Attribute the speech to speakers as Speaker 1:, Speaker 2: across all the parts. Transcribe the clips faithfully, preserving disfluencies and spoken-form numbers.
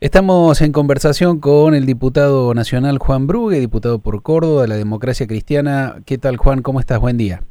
Speaker 1: Estamos en conversación con el diputado nacional Juan Brugue, diputado por Córdoba de la Democracia Cristiana. ¿Qué tal, Juan? ¿Cómo estás? Buen día.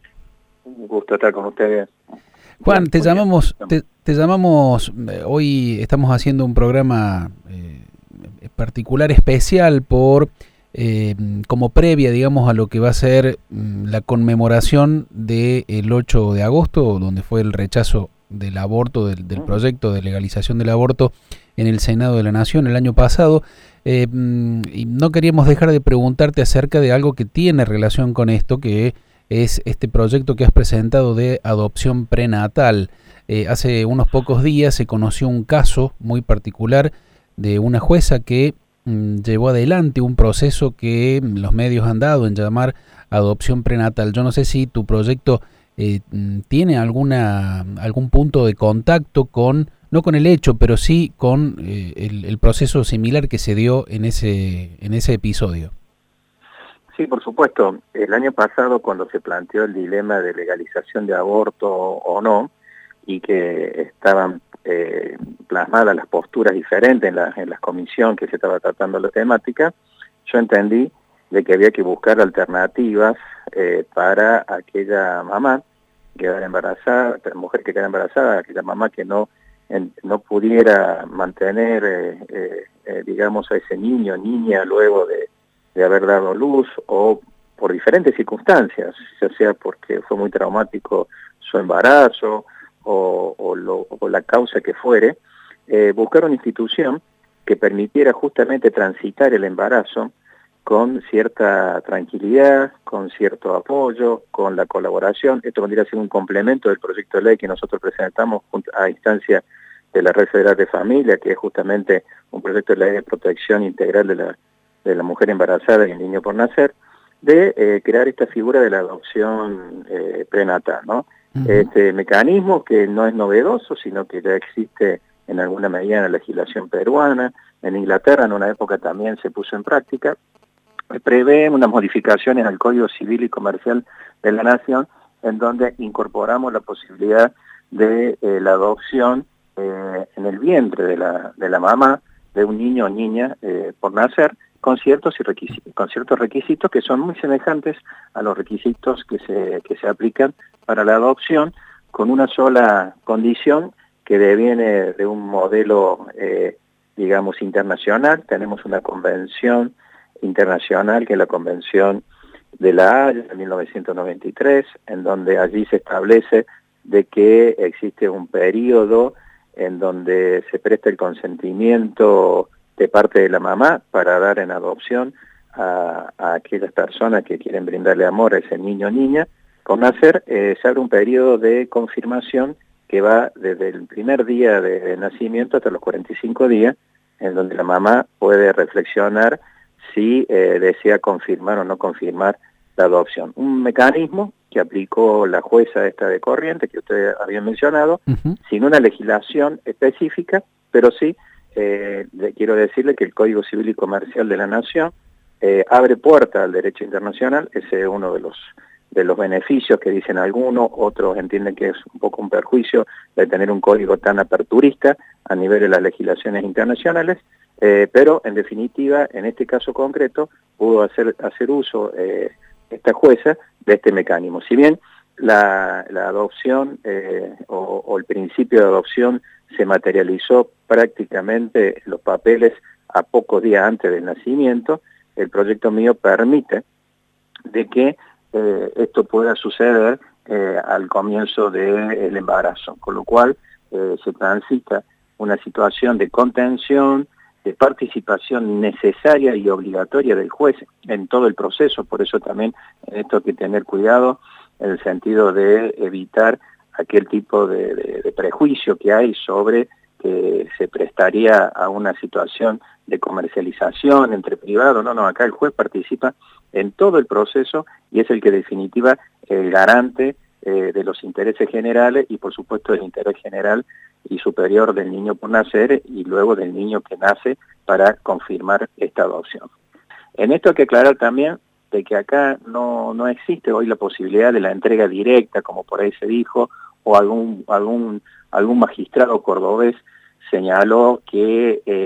Speaker 2: Un gusto estar con ustedes.
Speaker 1: Juan,
Speaker 2: Bien,
Speaker 1: te llamamos,
Speaker 2: bien.
Speaker 1: te, te llamamos, eh, hoy estamos haciendo un programa eh, particular, especial, por eh, como previa, digamos, a lo que va a ser mm, la conmemoración del ocho de agosto, donde fue el rechazo del aborto, del, del proyecto de legalización del aborto en el Senado de la Nación el año pasado. Eh, y no queríamos dejar de preguntarte acerca de algo que tiene relación con esto, que es este proyecto que has presentado de adopción prenatal. Eh, hace unos pocos días se conoció un caso muy particular de una jueza que mmm, llevó adelante un proceso que los medios han dado en llamar adopción prenatal. Yo no sé si tu proyecto eh, tiene alguna algún punto de contacto con, no con el hecho, pero sí con eh, el, el proceso similar que se dio en ese, en ese episodio.
Speaker 2: Sí, por supuesto. El año pasado, cuando se planteó el dilema de legalización de aborto o no, y que estaban eh, plasmadas las posturas diferentes en la, en la comisión que se estaba tratando la temática, yo entendí de que había que buscar alternativas eh, para aquella mamá que quedara embarazada, mujer que quedara embarazada, aquella mamá que no, en, no pudiera mantener, eh, eh, eh, digamos, a ese niño o niña luego de de haber dado luz, o por diferentes circunstancias, ya sea porque fue muy traumático su embarazo o, o, lo, o la causa que fuere, eh, buscar una institución que permitiera justamente transitar el embarazo con cierta tranquilidad, con cierto apoyo, con la colaboración. Esto vendría a ser un complemento del proyecto de ley que nosotros presentamos a instancia de la Red Federal de Familia, que es justamente un proyecto de ley de protección integral de la de la mujer embarazada y el niño por nacer, de eh, crear esta figura de la adopción eh, prenatal, ¿no? Uh-huh. Este mecanismo que no es novedoso, sino que ya existe en alguna medida en la legislación peruana, en Inglaterra en una época también se puso en práctica, prevé unas modificaciones al Código Civil y Comercial de la Nación, en donde incorporamos la posibilidad de eh, la adopción eh, en el vientre de la, de la mamá, de un niño o niña eh, por nacer, con ciertos, y requisitos, con ciertos requisitos que son muy semejantes a los requisitos que se, que se aplican para la adopción, con una sola condición que deviene de un modelo, eh, digamos, internacional. Tenemos una convención internacional, que es la Convención de la Haya de mil novecientos noventa y tres, en donde allí se establece de que existe un periodo en donde se presta el consentimiento de parte de la mamá para dar en adopción a, a aquellas personas que quieren brindarle amor a ese niño o niña. Con nacer eh, se abre un periodo de confirmación que va desde el primer día de, de nacimiento hasta los cuarenta y cinco días, en donde la mamá puede reflexionar si eh, desea confirmar o no confirmar la adopción. Un mecanismo que aplicó la jueza esta de Corrientes, que ustedes habían mencionado, uh-huh. sin una legislación específica, pero sí Eh, le quiero decirle que el Código Civil y Comercial de la Nación eh, abre puerta al derecho internacional. Ese es uno de los de los beneficios que dicen algunos, otros entienden que es un poco un perjuicio de tener un código tan aperturista a nivel de las legislaciones internacionales, eh, pero en definitiva, en este caso concreto, pudo hacer, hacer uso eh, esta jueza de este mecanismo. Si bien la, la adopción eh, o, o el principio de adopción se materializó prácticamente los papeles a pocos días antes del nacimiento, el proyecto mío permite de que eh, esto pueda suceder eh, al comienzo del embarazo, con lo cual eh, se transita una situación de contención, de participación necesaria y obligatoria del juez en todo el proceso. Por eso también en esto hay que tener cuidado en el sentido de evitar aquel tipo de, de, de prejuicio que hay sobre que se prestaría a una situación de comercialización entre privados. No, no, acá el juez participa en todo el proceso y es el que definitiva el garante eh, de los intereses generales y por supuesto del interés general y superior del niño por nacer y luego del niño que nace para confirmar esta adopción. En esto hay que aclarar también de que acá no, no existe hoy la posibilidad de la entrega directa, como por ahí se dijo, o algún, algún, algún magistrado cordobés señaló que eh,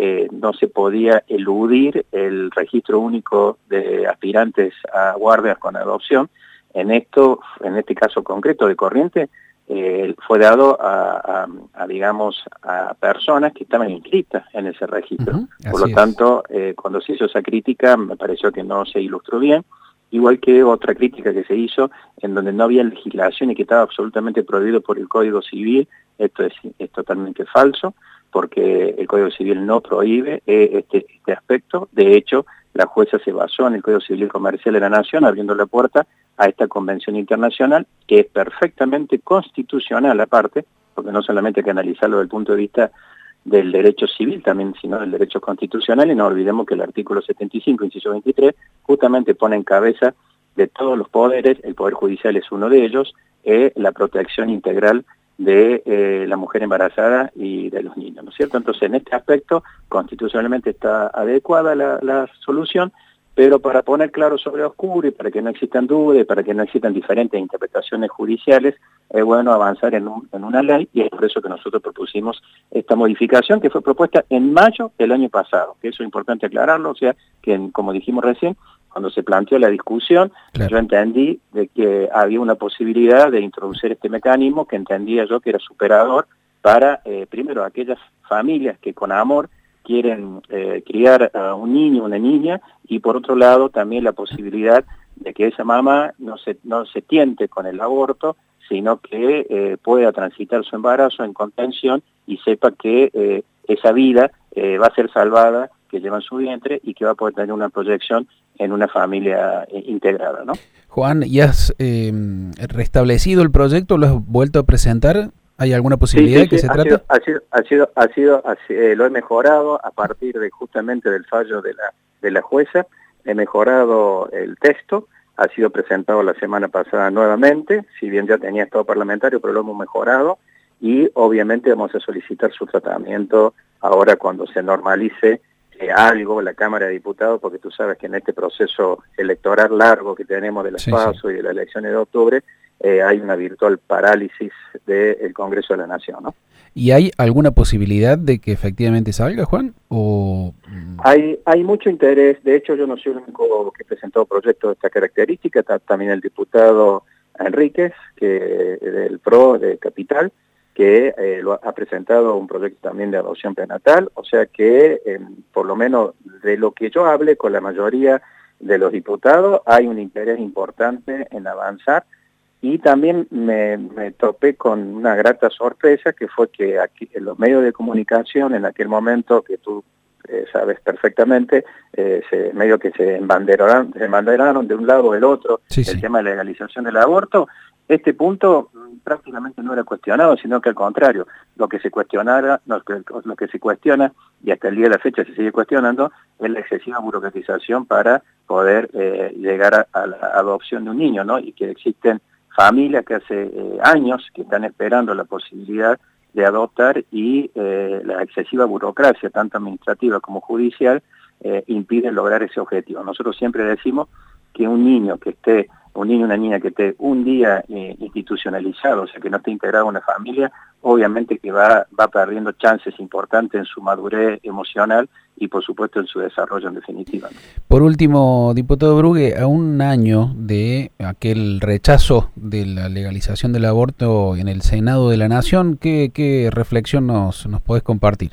Speaker 2: eh, no se podía eludir el registro único de aspirantes a guardias con adopción. En esto, en este caso concreto de Corrientes, eh, fue dado a, a, a, digamos, a personas que estaban inscritas en ese registro.
Speaker 1: Uh-huh,
Speaker 2: Por lo tanto, eh, cuando se hizo esa crítica, me pareció que no se ilustró bien, igual que otra crítica que se hizo en donde no había legislación y que estaba absolutamente prohibido por el Código Civil. Esto es, es totalmente falso, porque el Código Civil no prohíbe eh, este, este aspecto. De hecho, la jueza se basó en el Código Civil Comercial de la Nación, abriendo la puerta a esta convención internacional, que es perfectamente constitucional aparte, porque no solamente hay que analizarlo desde el punto de vista del derecho civil también, sino del derecho constitucional, y no olvidemos que el artículo setenta y cinco, inciso veintitrés, justamente pone en cabeza de todos los poderes, el Poder Judicial es uno de ellos, eh, la protección integral de eh, la mujer embarazada y de los niños, ¿no es cierto? Entonces, en este aspecto, constitucionalmente está adecuada la, la solución, pero para poner claro sobre oscuro y para que no existan dudas, para que no existan diferentes interpretaciones judiciales, es bueno avanzar en, un, en una ley, y es por eso que nosotros propusimos esta modificación que fue propuesta en mayo del año pasado, que eso es importante aclararlo, o sea, que como dijimos recién, cuando se planteó la discusión, claro, yo entendí de que había una posibilidad de introducir este mecanismo que entendía yo que era superador para, eh, primero, aquellas familias que con amor quieren eh, criar a un niño o una niña, y por otro lado también la posibilidad de que esa mamá no se, no se tiente con el aborto, sino que eh, pueda transitar su embarazo en contención y sepa que eh, esa vida eh, va a ser salvada, que lleva en su vientre, y que va a poder tener una proyección en una familia eh, integrada, ¿no?
Speaker 1: Juan, ¿y has eh, restablecido el proyecto? ¿Lo has vuelto a presentar? ¿Hay alguna posibilidad
Speaker 2: sí, sí,
Speaker 1: de que
Speaker 2: sí,
Speaker 1: se
Speaker 2: ha
Speaker 1: trate?
Speaker 2: sido, ha sido, ha sido, ha sido, ha sido eh, lo he mejorado a partir de justamente del fallo de la, de la jueza. He mejorado el texto, ha sido presentado la semana pasada nuevamente, si bien ya tenía estado parlamentario, pero lo hemos mejorado, y obviamente vamos a solicitar su tratamiento ahora cuando se normalice eh, algo la Cámara de Diputados, porque tú sabes que en este proceso electoral largo que tenemos de las
Speaker 1: sí,
Speaker 2: PASO
Speaker 1: sí.
Speaker 2: y de las elecciones de octubre, eh, hay una virtual parálisis del Congreso de la Nación, ¿no?
Speaker 1: ¿Y hay alguna posibilidad de que efectivamente salga, Juan? ¿O...
Speaker 2: Hay, hay mucho interés. De hecho, yo no soy el único que presentó proyectos de esta característica, está también el diputado Enríquez, que del P R O de Capital, que eh, lo ha presentado un proyecto también de adopción prenatal, o sea que eh, por lo menos de lo que yo hable con la mayoría de los diputados, hay un interés importante en avanzar. Y también me, me topé con una grata sorpresa, que fue que aquí en los medios de comunicación, en aquel momento que tú eh, sabes perfectamente, eh, se, medio que se embanderaron, se embanderaron de un lado o del otro
Speaker 1: sí,
Speaker 2: el
Speaker 1: sí.
Speaker 2: tema de la legalización del aborto. Este punto prácticamente no era cuestionado, sino que al contrario, lo que se cuestionara, lo que, lo que se cuestiona, y hasta el día de la fecha se sigue cuestionando, es la excesiva burocratización para poder eh, llegar a, a la adopción de un niño, ¿no? Y que existen familias que hace eh, años que están esperando la posibilidad de adoptar, y eh, la excesiva burocracia, tanto administrativa como judicial, eh, impide lograr ese objetivo. Nosotros siempre decimos que un niño que esté, un niño o una niña que esté un día eh, institucionalizado, o sea, que no esté integrado en una familia, obviamente que va, va perdiendo chances importantes en su madurez emocional y por supuesto en su desarrollo en definitiva, ¿no?
Speaker 1: Por último, diputado Brugue, a un año de aquel rechazo de la legalización del aborto en el Senado de la Nación, ¿qué, qué reflexión nos, nos podés compartir?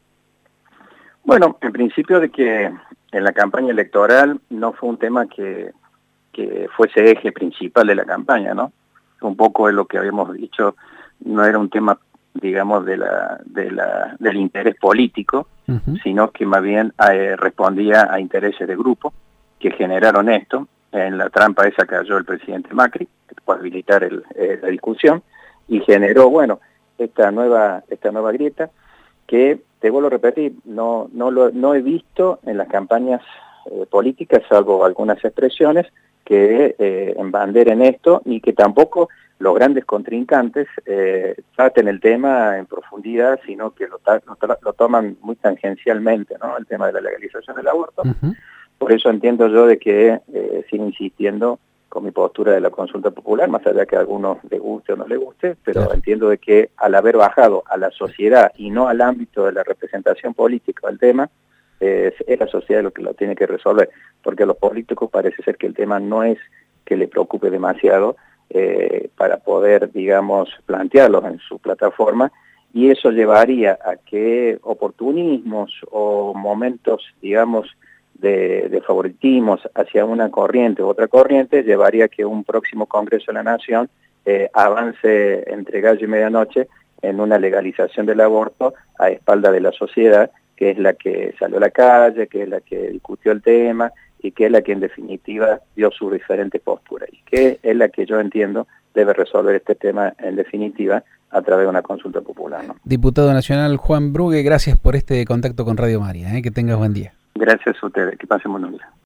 Speaker 2: Bueno, en principio de que en la campaña electoral no fue un tema que, que fuese eje principal de la campaña, ¿no? Un poco es lo que habíamos dicho, no era un tema, digamos, de la, de la, del interés político, uh-huh, sino que más bien eh, respondía a intereses de grupo que generaron esto. En la trampa esa cayó el presidente Macri, para habilitar el, eh, la discusión, y generó, bueno, esta nueva, esta nueva grieta, que, te vuelvo a repetir, no, no, lo, no he visto en las campañas eh, políticas, salvo algunas expresiones, que eh, embanderen esto, ni que tampoco los grandes contrincantes eh, traten el tema en profundidad, sino que lo, lo, lo toman muy tangencialmente, ¿no? El tema de la legalización del aborto. Uh-huh. Por eso entiendo yo de que eh, sigo insistiendo con mi postura de la consulta popular, más allá que a algunos les guste o no les guste, pero
Speaker 1: claro.
Speaker 2: entiendo de que al haber bajado a la sociedad y no al ámbito de la representación política del tema, eh, es la sociedad lo que lo tiene que resolver, porque a los políticos parece ser que el tema no es que le preocupe demasiado eh, para poder, digamos, plantearlos en su plataforma, y eso llevaría a que oportunismos o momentos, digamos, De, de favoritismos hacia una corriente u otra corriente, llevaría a que un próximo Congreso de la Nación eh, avance entre gallo y medianoche en una legalización del aborto a espalda de la sociedad, que es la que salió a la calle, que es la que discutió el tema y que es la que en definitiva dio sus diferentes posturas y que es la que yo entiendo debe resolver este tema en definitiva a través de una consulta popular, ¿no?
Speaker 1: Diputado Nacional Juan Brugue, gracias por este contacto con Radio María, ¿eh? Que tengas buen día.
Speaker 2: Gracias a ustedes, que pasen buenos días.